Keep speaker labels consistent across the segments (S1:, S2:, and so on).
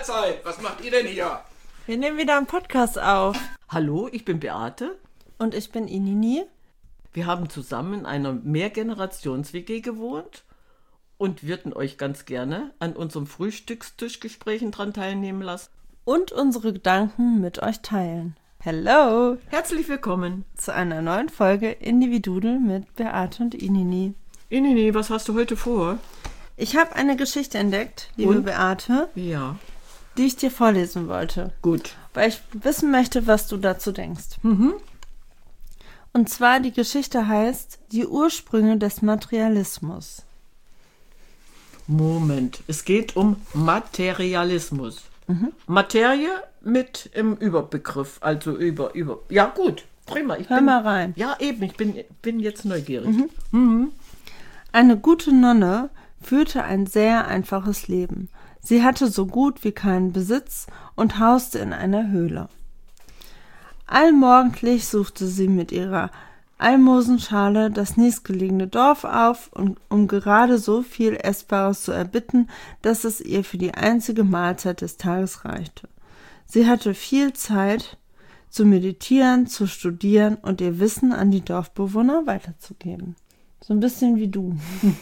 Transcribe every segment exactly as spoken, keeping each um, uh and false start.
S1: Mahlzeit! Was macht ihr denn hier?
S2: Wir nehmen wieder einen Podcast auf.
S3: Hallo, ich bin Beate.
S2: Und ich bin Inini.
S3: Wir haben zusammen in einer Mehrgenerations-W G gewohnt und würden euch ganz gerne an unserem Frühstückstischgesprächen dran teilnehmen lassen.
S2: Und unsere Gedanken mit euch teilen. Hello!
S3: Herzlich willkommen
S2: zu einer neuen Folge Individudel mit Beate und Inini.
S3: Inini, was hast du heute vor?
S2: Ich habe eine Geschichte entdeckt, liebe und? Beate,
S3: ja.
S2: die ich dir vorlesen wollte.
S3: Gut.
S2: Weil ich wissen möchte, was du dazu denkst.
S3: Mhm.
S2: Und zwar, die Geschichte heißt Die Ursprünge des Materialismus.
S3: Moment, es geht um Materialismus.
S2: Mhm.
S3: Materie mit im Überbegriff, also über, über. Ja gut, prima. Ich
S2: Hör
S3: bin,
S2: mal rein.
S3: Ja eben, ich bin, bin jetzt neugierig.
S2: Mhm.
S3: Mhm.
S2: Eine gute Nonne führte ein sehr einfaches Leben. Sie hatte so gut wie keinen Besitz und hauste in einer Höhle. Allmorgendlich suchte sie mit ihrer Almosenschale das nächstgelegene Dorf auf, und, um gerade so viel Essbares zu erbitten, dass es ihr für die einzige Mahlzeit des Tages reichte. Sie hatte viel Zeit zu meditieren, zu studieren und ihr Wissen an die Dorfbewohner weiterzugeben. So ein bisschen wie du.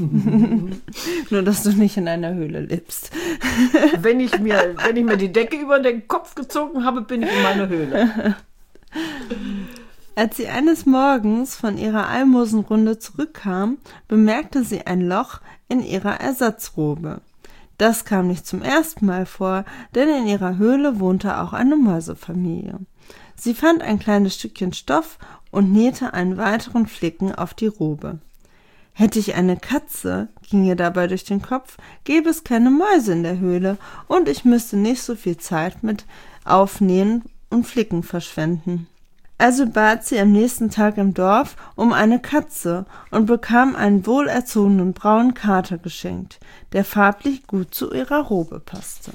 S2: Nur, dass du nicht in einer Höhle lebst.
S3: Wenn ich mir, wenn ich mir die Decke über den Kopf gezogen habe, bin ich in meiner Höhle.
S2: Als sie eines Morgens von ihrer Almosenrunde zurückkam, bemerkte sie ein Loch in ihrer Ersatzrobe. Das kam nicht zum ersten Mal vor, denn in ihrer Höhle wohnte auch eine Mäusefamilie. Sie fand ein kleines Stückchen Stoff und nähte einen weiteren Flicken auf die Robe. Hätte ich eine Katze, ging ihr dabei durch den Kopf, gäbe es keine Mäuse in der Höhle und ich müsste nicht so viel Zeit mit Aufnähen und Flicken verschwenden. Also bat sie am nächsten Tag im Dorf um eine Katze und bekam einen wohlerzogenen braunen Kater geschenkt, der farblich gut zu ihrer Robe passte.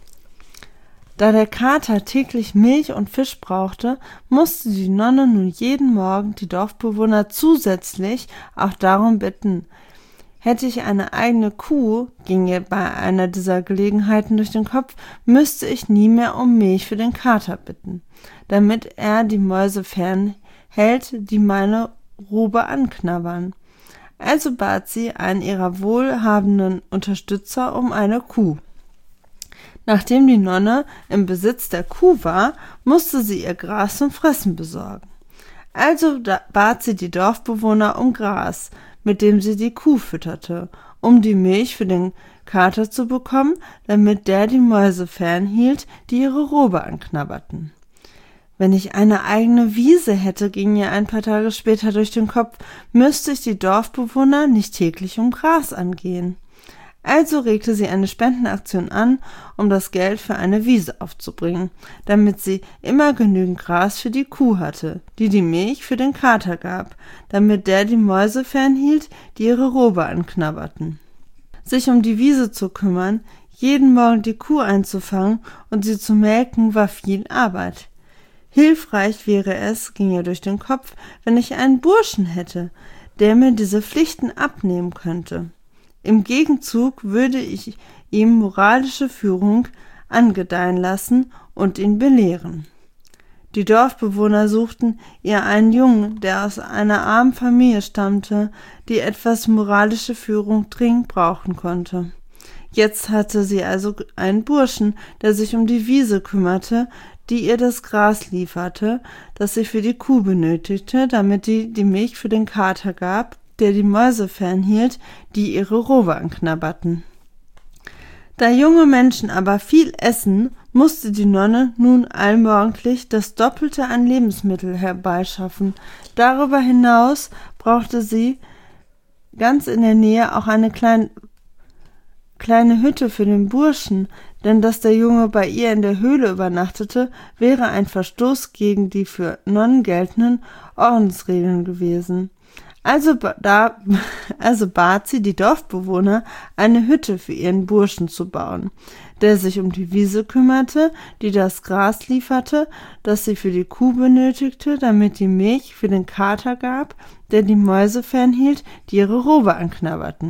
S2: Da der Kater täglich Milch und Fisch brauchte, musste die Nonne nun jeden Morgen die Dorfbewohner zusätzlich auch darum bitten. Hätte ich eine eigene Kuh, ging ihr bei einer dieser Gelegenheiten durch den Kopf, müsste ich nie mehr um Milch für den Kater bitten, damit er die Mäuse fernhält, die meine Robe anknabbern. Also bat sie einen ihrer wohlhabenden Unterstützer um eine Kuh. Nachdem die Nonne im Besitz der Kuh war, musste sie ihr Gras zum Fressen besorgen. Also bat sie die Dorfbewohner um Gras, mit dem sie die Kuh fütterte, um die Milch für den Kater zu bekommen, damit der die Mäuse fernhielt, die ihre Robe anknabberten. Wenn ich eine eigene Wiese hätte, ging ihr ein paar Tage später durch den Kopf, müsste ich die Dorfbewohner nicht täglich um Gras angehen. Also regte sie eine Spendenaktion an, um das Geld für eine Wiese aufzubringen, damit sie immer genügend Gras für die Kuh hatte, die die Milch für den Kater gab, damit der die Mäuse fernhielt, die ihre Robe anknabberten. Sich um die Wiese zu kümmern, jeden Morgen die Kuh einzufangen und sie zu melken, war viel Arbeit. Hilfreich wäre es, ging ihr durch den Kopf, wenn ich einen Burschen hätte, der mir diese Pflichten abnehmen könnte. Im Gegenzug würde ich ihm moralische Führung angedeihen lassen und ihn belehren. Die Dorfbewohner suchten ihr einen Jungen, der aus einer armen Familie stammte, die etwas moralische Führung dringend brauchen konnte. Jetzt hatte sie also einen Burschen, der sich um die Wiese kümmerte, die ihr das Gras lieferte, das sie für die Kuh benötigte, damit die die Milch für den Kater gab, der die Mäuse fernhielt, die ihre Robe anknabberten. Da junge Menschen aber viel essen, musste die Nonne nun allmorgendlich das Doppelte an Lebensmittel herbeischaffen. Darüber hinaus brauchte sie ganz in der Nähe auch eine klein, kleine Hütte für den Burschen, denn dass der Junge bei ihr in der Höhle übernachtete, wäre ein Verstoß gegen die für Nonnen geltenden Ordensregeln gewesen. Also, da, also bat sie die Dorfbewohner, eine Hütte für ihren Burschen zu bauen, der sich um die Wiese kümmerte, die das Gras lieferte, das sie für die Kuh benötigte, damit die Milch für den Kater gab, der die Mäuse fernhielt, die ihre Robe anknabberten.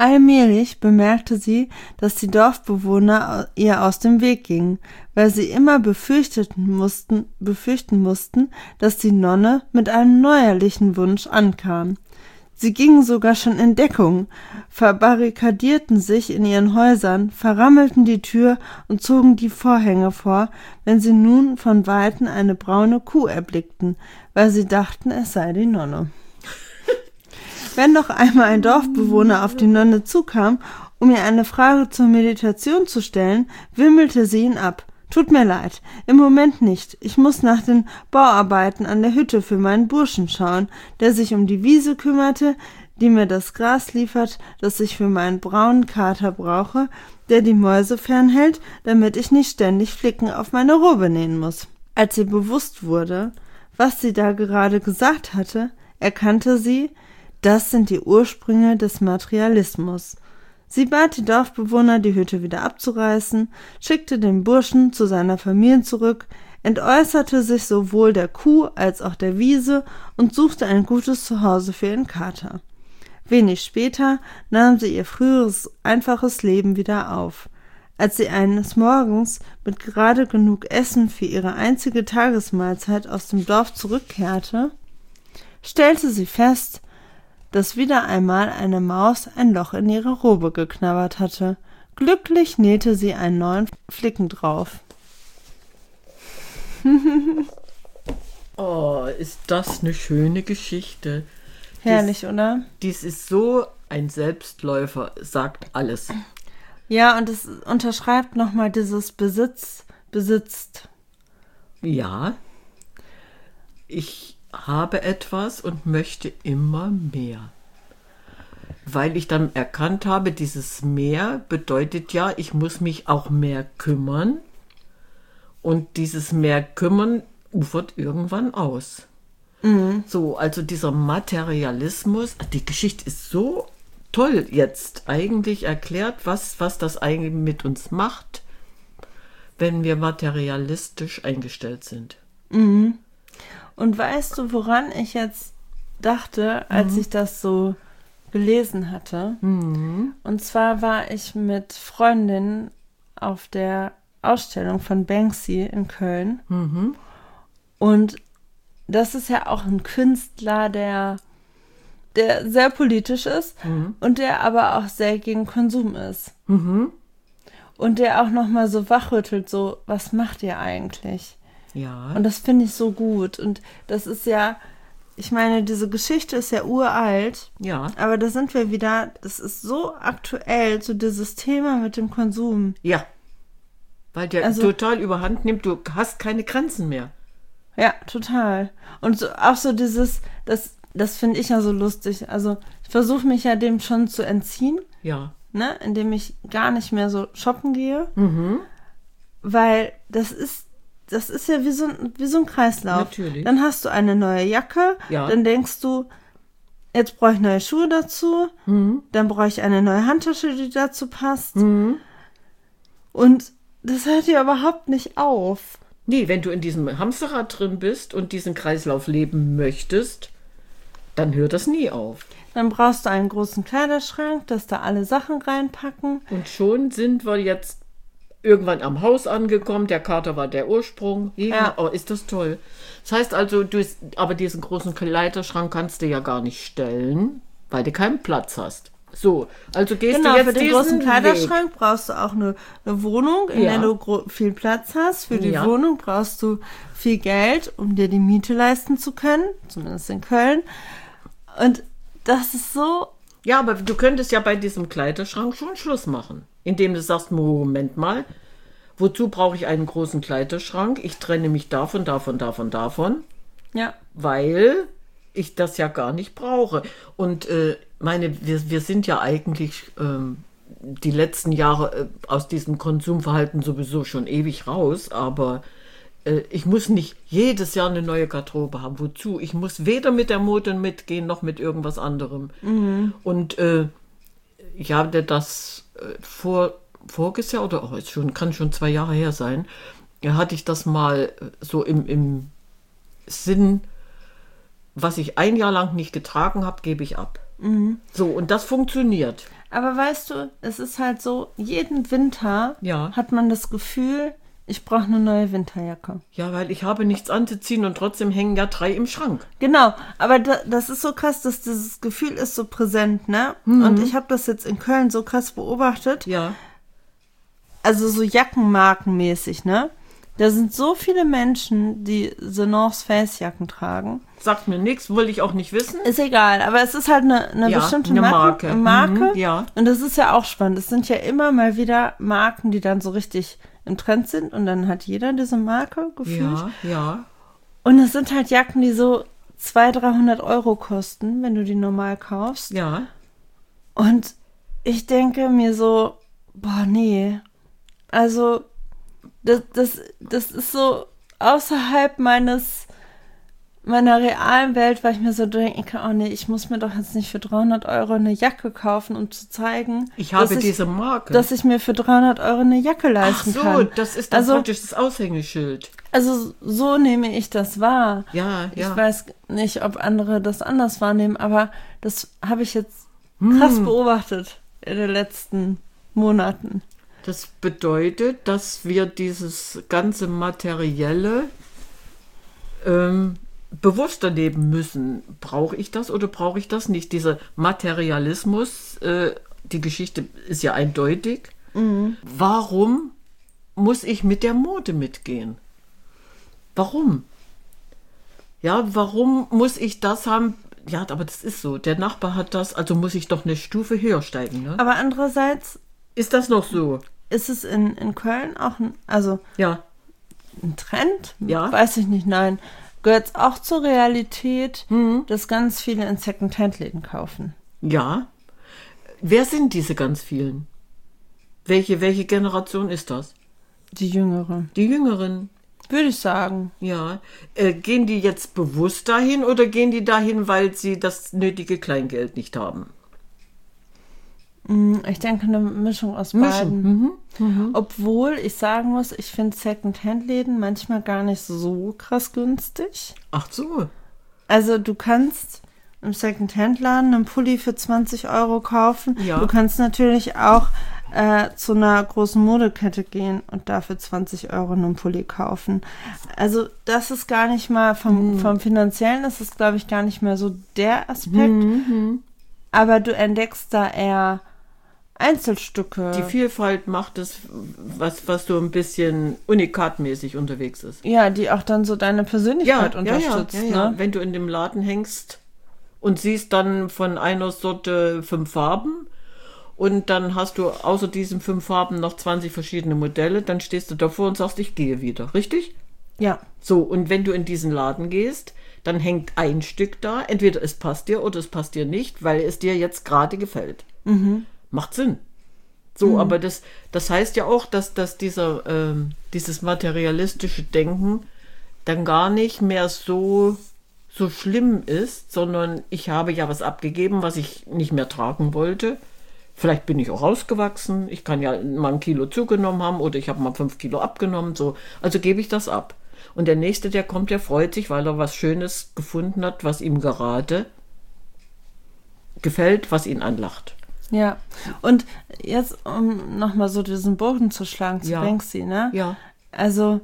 S2: Allmählich bemerkte sie, dass die Dorfbewohner ihr aus dem Weg gingen, weil sie immer befürchteten mussten, befürchten mussten, dass die Nonne mit einem neuerlichen Wunsch ankam. Sie gingen sogar schon in Deckung, verbarrikadierten sich in ihren Häusern, verrammelten die Tür und zogen die Vorhänge vor, wenn sie nun von Weitem eine braune Kuh erblickten, weil sie dachten, es sei die Nonne. Wenn noch einmal ein Dorfbewohner auf die Nonne zukam, um ihr eine Frage zur Meditation zu stellen, wimmelte sie ihn ab. »Tut mir leid, im Moment nicht. Ich muss nach den Bauarbeiten an der Hütte für meinen Burschen schauen, der sich um die Wiese kümmerte, die mir das Gras liefert, das ich für meinen braunen Kater brauche, der die Mäuse fernhält, damit ich nicht ständig Flicken auf meine Robe nähen muss.« Als ihr bewusst wurde, was sie da gerade gesagt hatte, erkannte sie, das sind die Ursprünge des Materialismus. Sie bat die Dorfbewohner, die Hütte wieder abzureißen, schickte den Burschen zu seiner Familie zurück, entäußerte sich sowohl der Kuh als auch der Wiese und suchte ein gutes Zuhause für ihren Kater. Wenig später nahm sie ihr früheres, einfaches Leben wieder auf. Als sie eines Morgens mit gerade genug Essen für ihre einzige Tagesmahlzeit aus dem Dorf zurückkehrte, stellte sie fest, dass wieder einmal eine Maus ein Loch in ihre Robe geknabbert hatte. Glücklich nähte sie einen neuen Flicken drauf.
S3: Oh, ist das eine schöne Geschichte.
S2: Herrlich,
S3: dies,
S2: oder?
S3: Dies ist so ein Selbstläufer, sagt alles.
S2: Ja, und es unterschreibt nochmal dieses Besitz, besitzt.
S3: Ja, ich habe etwas und möchte immer mehr. Weil ich dann erkannt habe, dieses mehr bedeutet ja, ich muss mich auch mehr kümmern. Und dieses mehr kümmern ufert irgendwann aus. Mhm. So, also dieser Materialismus, die Geschichte ist so toll jetzt eigentlich erklärt, was, was das eigentlich mit uns macht, wenn wir materialistisch eingestellt sind.
S2: Mhm. Und weißt du, woran ich jetzt dachte, als mhm. ich das so gelesen hatte?
S3: Mhm.
S2: Und zwar war ich mit Freundinnen auf der Ausstellung von Banksy in Köln.
S3: Mhm.
S2: Und das ist ja auch ein Künstler, der, der sehr politisch ist
S3: mhm.
S2: und der aber auch sehr gegen Konsum ist.
S3: Mhm.
S2: Und der auch nochmal so wachrüttelt, so, was macht ihr eigentlich?
S3: Ja.
S2: Und das finde ich so gut. Und das ist ja, ich meine, diese Geschichte ist ja uralt.
S3: Ja.
S2: Aber da sind wir wieder, das ist so aktuell, so dieses Thema mit dem Konsum.
S3: Ja. Weil der also, total überhand nimmt, du hast keine Grenzen mehr.
S2: Ja, total. Und so, auch so dieses, das, das finde ich ja so lustig. Also ich versuche mich ja dem schon zu entziehen.
S3: Ja.
S2: Ne, indem ich gar nicht mehr so shoppen gehe.
S3: Mhm.
S2: Weil das ist, das ist ja wie so, wie so ein Kreislauf.
S3: Natürlich.
S2: Dann hast du eine neue Jacke,
S3: ja.
S2: Dann denkst du, jetzt brauche ich neue Schuhe dazu,
S3: mhm.
S2: dann brauche ich eine neue Handtasche, die dazu passt.
S3: Mhm.
S2: Und das hört ja überhaupt nicht auf.
S3: Nee, wenn du in diesem Hamsterrad drin bist und diesen Kreislauf leben möchtest, dann hört das nie auf.
S2: Dann brauchst du einen großen Kleiderschrank, dass da alle Sachen reinpacken.
S3: Und schon sind wir jetzt irgendwann am Haus angekommen. Der Kater war der Ursprung. Ja, ja. Oh, ist das toll. Das heißt also, du, aber diesen großen Kleiderschrank kannst du ja gar nicht stellen, weil du keinen Platz hast. So, also gehst
S2: genau,
S3: du jetzt
S2: für den
S3: diesen
S2: großen Kleiderschrank
S3: Weg.
S2: Brauchst du auch eine, eine Wohnung, in
S3: ja.
S2: der du gro- viel Platz hast. Für die
S3: ja.
S2: Wohnung brauchst du viel Geld, um dir die Miete leisten zu können, zumindest in Köln. Und das ist so...
S3: Ja, aber du könntest ja bei diesem Kleiderschrank schon Schluss machen, indem du sagst, Moment mal, wozu brauche ich einen großen Kleiderschrank? Ich trenne mich davon, davon, davon, davon.
S2: Ja.
S3: Weil ich das ja gar nicht brauche. Und äh, meine, wir, wir sind ja eigentlich ähm, die letzten Jahre äh, aus diesem Konsumverhalten sowieso schon ewig raus, aber äh, ich muss nicht jedes Jahr eine neue Garderobe haben. Wozu? Ich muss weder mit der Mode mitgehen, noch mit irgendwas anderem.
S2: Mhm.
S3: Und äh, ich habe das äh, vor, voriges Jahr, oder oh, ist schon, kann schon zwei Jahre her sein, hatte ich das mal so im, im Sinn, was ich ein Jahr lang nicht getragen habe, gebe ich ab.
S2: Mhm.
S3: So, und das funktioniert.
S2: Aber weißt du, es ist halt so, jeden Winter
S3: Ja.
S2: hat man das Gefühl, ich brauche eine neue Winterjacke.
S3: Ja, weil ich habe nichts anzuziehen und trotzdem hängen ja drei im Schrank.
S2: Genau, aber da, das ist so krass, dass dieses Gefühl ist so präsent, ne? Und ich habe das jetzt in Köln so krass beobachtet.
S3: Ja.
S2: Also so Jackenmarkenmäßig, ne? Da sind so viele Menschen, die The North Face Jacken tragen.
S3: Sagt mir nichts, wollte ich auch nicht wissen.
S2: Ist egal, aber es ist halt eine, eine
S3: Ja,
S2: bestimmte
S3: eine
S2: Marke.
S3: Marke.
S2: Marke.
S3: Mhm, ja.
S2: Und das ist ja auch spannend. Es sind ja immer mal wieder Marken, die dann so richtig im Trend sind. Und dann hat jeder diese Marke gefühlt.
S3: Ja, ja.
S2: Und es sind halt Jacken, die so zweihundert, dreihundert Euro kosten, wenn du die normal kaufst.
S3: Ja.
S2: Und ich denke mir so, boah, nee. Also, das, das, das ist so außerhalb meines, meiner realen Welt, weil ich mir so denke, oh nee, ich muss mir doch jetzt nicht für dreihundert Euro eine Jacke kaufen, um zu zeigen,
S3: Ich habe
S2: dass,
S3: diese
S2: ich,
S3: Marke.
S2: dass ich mir für dreihundert Euro eine Jacke
S3: Ach
S2: leisten
S3: so,
S2: kann.
S3: das ist dann
S2: Also-
S3: praktisch das Aushängeschild.
S2: Also so nehme ich das wahr.
S3: Ja, ja.
S2: Ich weiß nicht, ob andere das anders wahrnehmen, aber das habe ich jetzt krass
S3: Hm.
S2: beobachtet in den letzten Monaten.
S3: Das bedeutet, dass wir dieses ganze Materielle ähm, bewusster leben müssen. Brauche ich das oder brauche ich das nicht? Dieser Materialismus, äh, die Geschichte ist ja eindeutig. Warum muss ich mit der Mode mitgehen? Warum? Ja, warum muss ich das haben? Ja, aber das ist so. Der Nachbar hat das, also muss ich doch eine Stufe höher steigen. Ne?
S2: Aber andererseits
S3: Ist das noch so?
S2: ist es in, in Köln auch ein, also
S3: Ja.
S2: ein Trend?
S3: Ja.
S2: Weiß ich nicht, nein. Gehört es auch zur Realität,
S3: Mhm.
S2: dass ganz viele in Second-Hand-Läden kaufen.
S3: Ja. Wer sind diese ganz vielen? Welche, welche Generation ist das?
S2: Die Jüngere.
S3: Die Jüngeren.
S2: Würde ich sagen.
S3: Ja. Äh, gehen die jetzt bewusst dahin oder gehen die dahin, weil sie das nötige Kleingeld nicht haben?
S2: Mm, Ich denke, eine Mischung aus beiden. Obwohl ich sagen muss, ich finde Second-Hand-Läden manchmal gar nicht so krass günstig.
S3: Ach so.
S2: Also du kannst im Second-Hand-Laden einen Pulli für zwanzig Euro kaufen.
S3: Ja.
S2: Du kannst natürlich auch äh, zu einer großen Modekette gehen und dafür zwanzig Euro einen Pulli kaufen. Also das ist gar nicht mal vom, vom Finanziellen, das ist, glaube ich, gar nicht mehr so der Aspekt. Aber du entdeckst da eher Einzelstücke.
S3: Die Vielfalt macht es, was, was so ein bisschen unikatmäßig unterwegs ist.
S2: Ja, die auch dann so deine Persönlichkeit unterstützt.
S3: ja, ja, ja.
S2: Ne?
S3: Wenn du in dem Laden hängst und siehst dann von einer Sorte fünf Farben und dann hast du außer diesen fünf Farben noch zwanzig verschiedene Modelle, dann stehst du davor und sagst, ich gehe wieder, richtig?
S2: Ja.
S3: So, und wenn du in diesen Laden gehst, dann hängt ein Stück da, entweder es passt dir oder es passt dir nicht, weil es dir jetzt gerade gefällt. Macht Sinn. So, aber das, das heißt ja auch, dass, dass dieser, ähm, dieses materialistische Denken dann gar nicht mehr so, so schlimm ist, sondern ich habe ja was abgegeben, was ich nicht mehr tragen wollte. Vielleicht bin ich auch rausgewachsen, ich kann ja mal ein Kilo zugenommen haben oder ich habe mal fünf Kilo abgenommen, so. Also gebe ich das ab. Und der Nächste, der kommt, der freut sich, weil er was Schönes gefunden hat, was ihm gerade gefällt, was ihn anlacht.
S2: Ja. Und jetzt, um nochmal so diesen Bogen zu schlagen zu
S3: Ja.
S2: Banksy, ne?
S3: Ja.
S2: Also,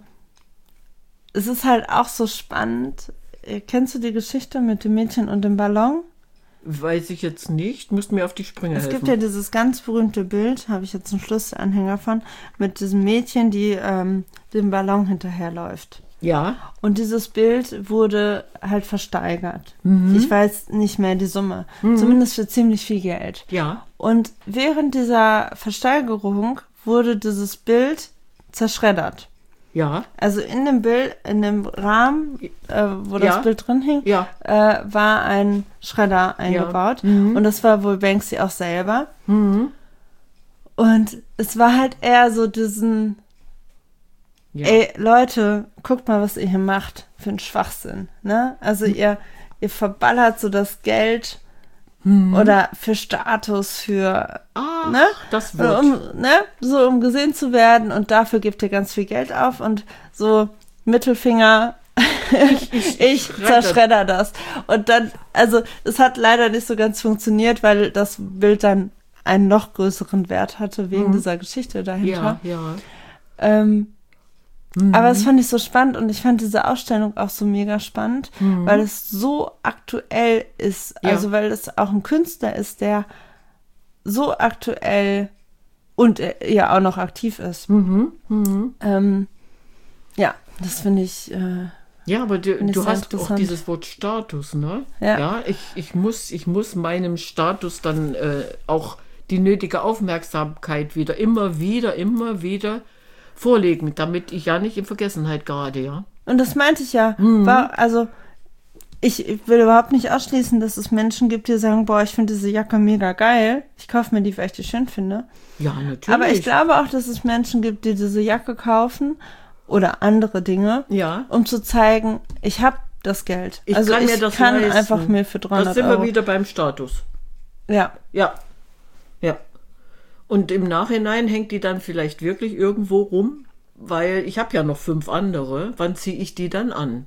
S2: es ist halt auch so spannend. Äh, Kennst du die Geschichte mit dem Mädchen und dem Ballon?
S3: Weiß ich jetzt nicht, müsst mir auf die Sprünge
S2: Es
S3: helfen.
S2: gibt ja dieses ganz berühmte Bild, habe ich jetzt einen Schlüsselanhänger von, mit diesem Mädchen, die ähm, dem Ballon hinterherläuft.
S3: Ja,
S2: Und dieses Bild wurde halt versteigert.
S3: Mhm.
S2: Ich weiß nicht mehr die Summe. Zumindest für ziemlich viel Geld.
S3: ja,
S2: Und während dieser Versteigerung wurde dieses Bild zerschreddert.
S3: ja,
S2: Also in dem Bild, in dem Rahmen, äh, wo das
S3: Ja.
S2: Bild drin hing,
S3: ja.
S2: äh, war ein Schredder eingebaut.
S3: Mhm.
S2: Und das war wohl Banksy auch selber.
S3: Mhm.
S2: Und es war halt eher so diesen,
S3: Ja.
S2: ey, Leute, guckt mal, was ihr hier macht für einen Schwachsinn. Ne? Also ihr, ihr verballert so das Geld oder für Status, für,
S3: Ach,
S2: ne?
S3: das Wort.
S2: um, ne? So um gesehen zu werden und dafür gibt ihr ganz viel Geld auf und so Mittelfinger ich, ich, ich zerschredder das. Und dann, also es hat leider nicht so ganz funktioniert, weil das Bild dann einen noch größeren Wert hatte, wegen mhm. dieser Geschichte dahinter.
S3: Ja, ja.
S2: Ähm,
S3: Mhm.
S2: Aber das fand ich so spannend und ich fand diese Ausstellung auch so mega spannend,
S3: Mhm.
S2: weil es so aktuell ist.
S3: Ja.
S2: Also weil es auch ein Künstler ist, der so aktuell und äh, ja auch noch aktiv ist.
S3: Mhm. Mhm.
S2: Ähm, ja, das finde ich. Äh,
S3: Ja, aber du,
S2: Finde ich
S3: du
S2: sehr
S3: hast auch
S2: interessant.
S3: dieses Wort Status, ne?
S2: Ja.
S3: Ja, ich, ich, muss, ich muss meinem Status dann äh, auch die nötige Aufmerksamkeit wieder, immer wieder, immer wieder vorlegen, damit ich ja nicht in Vergessenheit gerate, ja.
S2: Und das meinte ich ja.
S3: Mhm.
S2: War, also ich, ich will überhaupt nicht ausschließen, dass es Menschen gibt, die sagen, boah, ich finde diese Jacke mega geil. Ich kaufe mir die, weil ich die schön finde.
S3: Ja, natürlich.
S2: Aber ich glaube auch, dass es Menschen gibt, die diese Jacke kaufen oder andere Dinge,
S3: ja.
S2: um zu zeigen, ich habe das Geld.
S3: Ich
S2: also
S3: kann
S2: ich
S3: mir das
S2: kann
S3: leisten.
S2: einfach mir für dreihundert
S3: Da sind
S2: Euro.
S3: wir wieder beim Status.
S2: Ja.
S3: Ja, ja. Und im Nachhinein hängt die dann vielleicht wirklich irgendwo rum, weil ich habe ja noch fünf andere. Wann ziehe ich die dann an?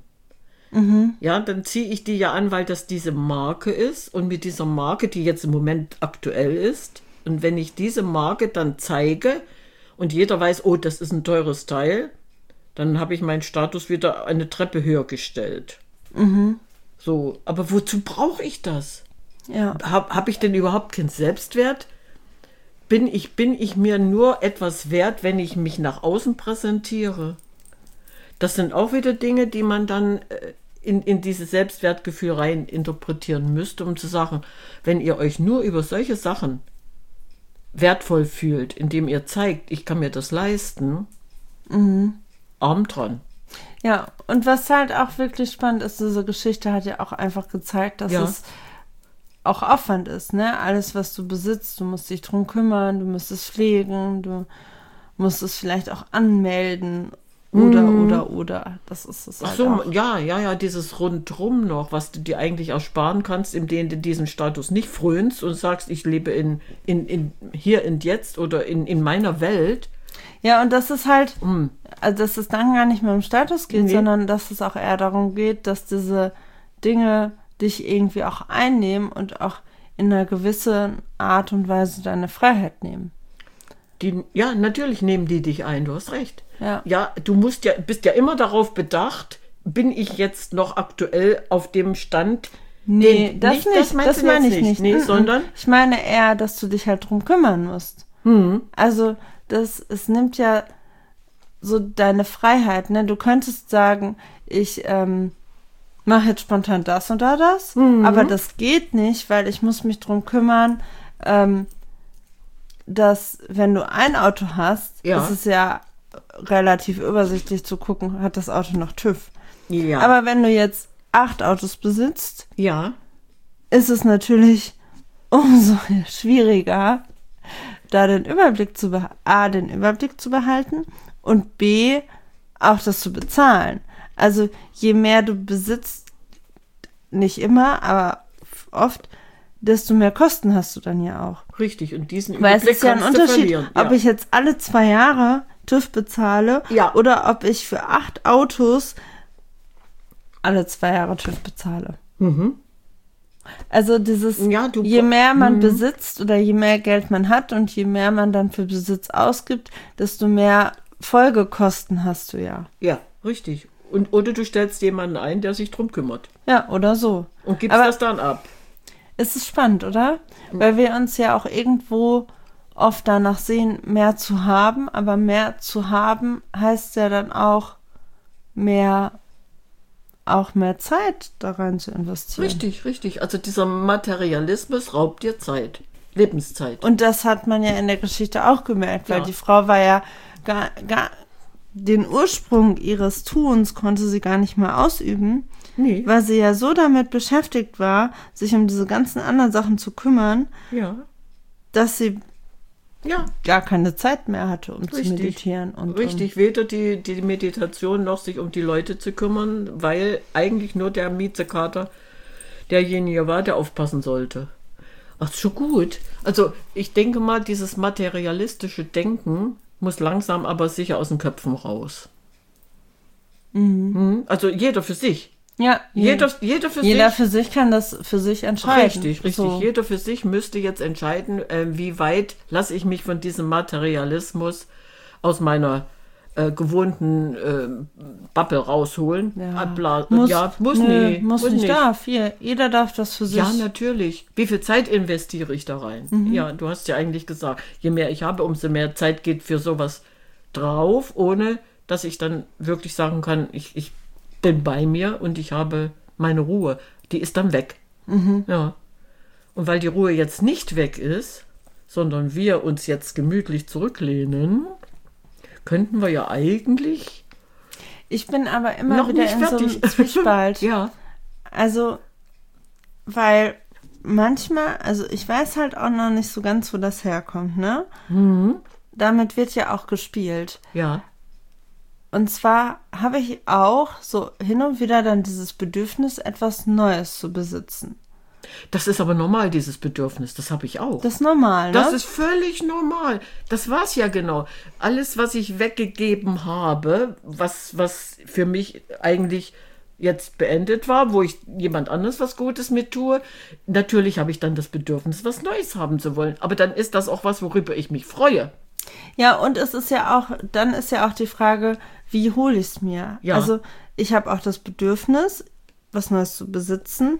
S2: Mhm.
S3: Ja, dann ziehe ich die ja an, weil das diese Marke ist und mit dieser Marke, die jetzt im Moment aktuell ist, und wenn ich diese Marke dann zeige und jeder weiß, oh, das ist ein teures Teil, dann habe ich meinen Status wieder eine Treppe höher gestellt.
S2: Mhm.
S3: So, aber wozu brauche ich das?
S2: Ja.
S3: Habe hab ich denn überhaupt keinen Selbstwert? Bin ich, bin ich mir nur etwas wert, wenn ich mich nach außen präsentiere? Das sind auch wieder Dinge, die man dann äh, in, in dieses Selbstwertgefühl rein interpretieren müsste, um zu sagen, wenn ihr euch nur über solche Sachen wertvoll fühlt, indem ihr zeigt, ich kann mir das leisten,
S2: Mhm.
S3: Arm dran.
S2: Ja, und was halt auch wirklich spannend ist, diese Geschichte hat ja auch einfach gezeigt, dass
S3: Ja.
S2: es auch Aufwand ist, ne? Alles, was du besitzt, du musst dich drum kümmern, du musst es pflegen, du musst es vielleicht auch anmelden oder,
S3: Mhm.
S2: oder, oder. Das ist es
S3: Ach
S2: halt
S3: so,
S2: auch.
S3: ja, ja, ja, dieses Rundrum noch, was du dir eigentlich ersparen kannst, indem du diesen Status nicht frönst und sagst, ich lebe in, in, in hier und jetzt oder in, in meiner Welt.
S2: Ja, und das ist halt,
S3: Mhm.
S2: also dass es dann gar nicht mehr um Status geht,
S3: Nee.
S2: sondern dass es auch eher darum geht, dass diese Dinge dich irgendwie auch einnehmen und auch in einer gewissen Art und Weise deine Freiheit nehmen.
S3: Die, ja, natürlich nehmen die dich ein, du hast recht.
S2: Ja.
S3: Ja, du musst ja, bist ja immer darauf bedacht, bin ich jetzt noch aktuell auf dem Stand?
S2: Nee,
S3: den-
S2: das nicht, das,
S3: meinst du
S2: meine
S3: jetzt
S2: ich nicht.
S3: Nee,
S2: Mm-mm.
S3: sondern?
S2: Ich meine eher, dass du dich halt drum kümmern musst.
S3: Hm,
S2: Also, das, es nimmt ja so deine Freiheit, ne? Du könntest sagen, ich ähm, mache jetzt spontan das und da das,
S3: Mhm.
S2: aber das geht nicht, weil ich muss mich drum kümmern, ähm, dass wenn du ein Auto hast,
S3: Ja.
S2: ist es ja relativ übersichtlich zu gucken, hat das Auto noch TÜV.
S3: ja.
S2: Aber wenn du jetzt acht Autos besitzt,
S3: ja.
S2: ist es natürlich umso schwieriger, da den Überblick zu beha- A, den Überblick zu behalten und B, auch das zu bezahlen. Also je mehr du besitzt, nicht immer, aber f- oft, desto mehr Kosten hast du dann ja auch.
S3: Richtig, und diesen
S2: Weil es
S3: Überblick
S2: ist ja ein
S3: kannst du
S2: Unterschied,
S3: verlieren.
S2: ob
S3: Ja.
S2: ich jetzt alle zwei Jahre TÜV bezahle
S3: Ja.
S2: oder ob ich für acht Autos alle zwei Jahre TÜV bezahle.
S3: Mhm.
S2: Also dieses,
S3: Ja, du-
S2: je mehr man
S3: Mhm.
S2: besitzt oder je mehr Geld man hat und je mehr man dann für Besitz ausgibt, desto mehr Folgekosten hast du ja.
S3: Ja, richtig. Und, oder du stellst jemanden ein, der sich drum kümmert.
S2: Ja, oder so.
S3: Und gibst
S2: Aber
S3: das dann ab.
S2: es ist spannend, oder? Weil wir uns ja auch irgendwo oft danach sehen, mehr zu haben, aber mehr zu haben heißt ja dann auch mehr, auch mehr Zeit da rein zu investieren.
S3: Richtig, richtig. Also dieser Materialismus raubt dir Zeit. Lebenszeit.
S2: Und das hat man ja in der Geschichte auch gemerkt, weil
S3: Ja.
S2: die Frau war ja gar, gar, den Ursprung ihres Tuns konnte sie gar nicht mehr ausüben,
S3: Nee.
S2: weil sie ja so damit beschäftigt war, sich um diese ganzen anderen Sachen zu kümmern,
S3: Ja.
S2: dass sie
S3: Ja.
S2: gar keine Zeit mehr hatte, um zu
S3: Richtig.
S2: meditieren. Und,
S3: Richtig, weder die, die Meditation noch sich um die Leute zu kümmern, weil eigentlich nur der Miezekater derjenige war, der aufpassen sollte. Ach, schon gut. Also ich denke mal, dieses materialistische Denken muss langsam aber sicher aus den Köpfen raus. Mhm. Also jeder für sich.
S2: Ja,
S3: Jeder, jeder für
S2: jeder
S3: sich.
S2: für sich kann das für sich entscheiden.
S3: Richtig, richtig.
S2: So.
S3: Jeder für sich müsste jetzt entscheiden, äh, wie weit lasse ich mich von diesem Materialismus aus meiner äh, gewohnten äh, Bubble rausholen.
S2: Ja,
S3: Abla-
S2: muss,
S3: ja, muss
S2: nö,
S3: nie.
S2: Muss, nicht, darf. Hier, jeder darf das für sich.
S3: Ja, natürlich. Wie viel Zeit investiere ich da rein?
S2: Mhm.
S3: Ja, du hast ja eigentlich gesagt, je mehr ich habe, umso mehr Zeit geht für sowas drauf, ohne dass ich dann wirklich sagen kann, ich, ich bin bei mir und ich habe meine Ruhe. Die ist dann weg.
S2: Mhm.
S3: Ja. Und weil die Ruhe jetzt nicht weg ist, sondern wir uns jetzt gemütlich zurücklehnen, könnten wir ja eigentlich
S2: Ich bin aber immer
S3: noch
S2: wieder
S3: nicht
S2: in so
S3: fertig.
S2: einem Zwiespalt.
S3: Ja.
S2: Also, weil manchmal, also ich weiß halt auch noch nicht so ganz, wo das herkommt, ne?
S3: Mhm.
S2: Damit wird ja auch gespielt.
S3: Ja.
S2: Und zwar habe ich auch so hin und wieder dann dieses Bedürfnis, etwas Neues zu besitzen.
S3: Das ist aber normal, dieses Bedürfnis. Das habe ich auch.
S2: Das ist normal, ne?
S3: Das ist völlig normal. Das war's ja genau. Alles, was ich weggegeben habe, was, was für mich eigentlich jetzt beendet war, wo ich jemand anderes was Gutes mit tue, natürlich habe ich dann das Bedürfnis, was Neues haben zu wollen. Aber dann ist das auch was, worüber ich mich freue.
S2: Ja, und es ist ja auch, dann ist ja auch die Frage, wie hole ich es mir?
S3: Ja.
S2: Also ich habe auch das Bedürfnis, was Neues zu besitzen.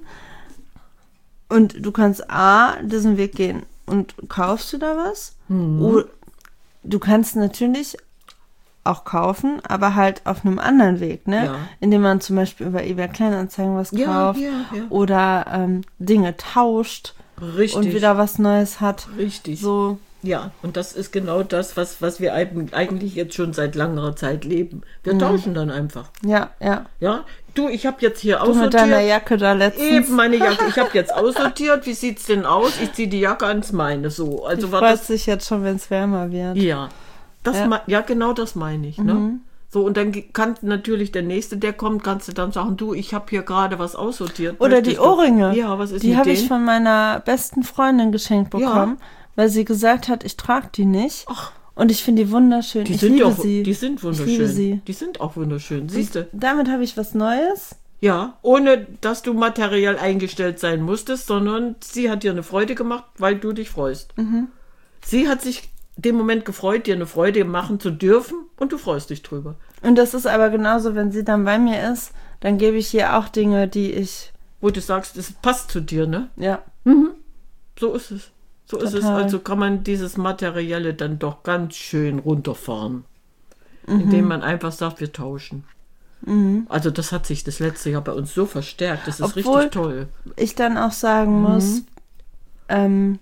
S2: Und du kannst A, diesen Weg gehen und kaufst du da was?
S3: Mhm.
S2: Oder du kannst natürlich auch kaufen, aber halt auf einem anderen Weg, ne?
S3: Ja.
S2: Indem man zum Beispiel über eBay Kleinanzeigen was
S3: Ja,
S2: kauft
S3: ja, ja.
S2: oder ähm, Dinge tauscht
S3: Richtig.
S2: und wieder was Neues hat.
S3: Richtig.
S2: So,
S3: Ja, und das ist genau das, was, was wir eig- eigentlich jetzt schon seit langer Zeit leben. Wir tauschen dann einfach.
S2: ja, ja.
S3: Ja, du, ich habe jetzt hier
S2: Du mit
S3: aussortiert.
S2: deiner Jacke da letztens.
S3: Eben meine Jacke. Ich habe jetzt aussortiert. Wie sieht's denn aus? Ich ziehe die Jacke ans meine. So, also
S2: Du
S3: war
S2: freust
S3: das.
S2: dich jetzt schon, wenn es wärmer wird.
S3: Ja, das
S2: Ja.
S3: ja. ja, genau das meine ich. Ne? So, und dann kann natürlich der Nächste, der kommt, kannst du dann sagen, du, ich habe hier gerade was aussortiert.
S2: Oder die
S3: Möchtest du-
S2: Ohrringe.
S3: Ja, was ist
S2: Die
S3: mit
S2: habe ich
S3: denen?
S2: von meiner besten Freundin geschenkt bekommen, weil sie gesagt hat, ich trage die nicht.
S3: Ach.
S2: Und ich finde die wunderschön.
S3: Die
S2: ich
S3: sind
S2: liebe
S3: auch,
S2: sie.
S3: die sind wunderschön.
S2: Ich liebe sie.
S3: Die sind auch wunderschön. Siehst du?
S2: Damit habe ich was Neues.
S3: Ja, ohne dass du materiell eingestellt sein musstest, sondern sie hat dir eine Freude gemacht, weil du dich freust.
S2: Mhm.
S3: Sie hat sich dem Moment gefreut, dir eine Freude machen zu dürfen und du freust dich drüber.
S2: Und das ist aber genauso, wenn sie dann bei mir ist, dann gebe ich ihr auch Dinge, die ich,
S3: Wo du sagst, es passt zu dir, ne?
S2: ja,
S3: So ist es. So ist es.
S2: Total.
S3: Also kann man dieses Materielle dann doch ganz schön runterfahren. Indem man einfach sagt, wir tauschen. Also das hat sich das letzte Jahr bei uns so verstärkt. Das ist
S2: Obwohl-
S3: richtig toll.
S2: ich dann auch sagen muss, ähm,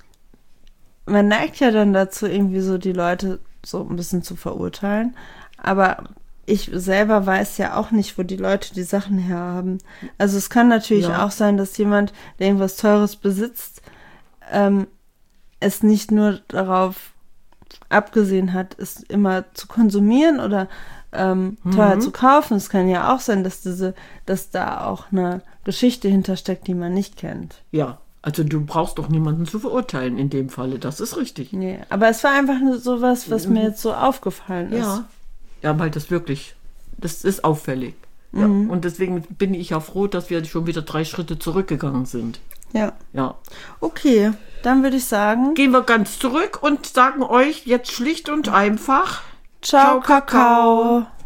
S2: man neigt ja dann dazu, irgendwie so die Leute so ein bisschen zu verurteilen. Aber ich selber weiß ja auch nicht, wo die Leute die Sachen herhaben. Also es kann natürlich
S3: Ja.
S2: auch sein, dass jemand, der irgendwas Teures besitzt, ähm, es nicht nur darauf abgesehen hat, es immer zu konsumieren oder ähm, teuer zu kaufen. Es kann ja auch sein, dass diese, dass da auch eine Geschichte hintersteckt, die man nicht kennt.
S3: Ja, also du brauchst doch niemanden zu verurteilen in dem Falle. Das ist richtig.
S2: Nee, aber es war einfach nur sowas, was mir jetzt so aufgefallen ist.
S3: Ja. Ja, weil das wirklich, das ist auffällig. Ja. Und deswegen bin ich ja froh, dass wir schon wieder drei Schritte zurückgegangen sind.
S2: Ja.
S3: Ja.
S2: Okay, dann würde ich sagen,
S3: Gehen wir ganz zurück und sagen euch jetzt schlicht und einfach
S2: ciao, Kakao.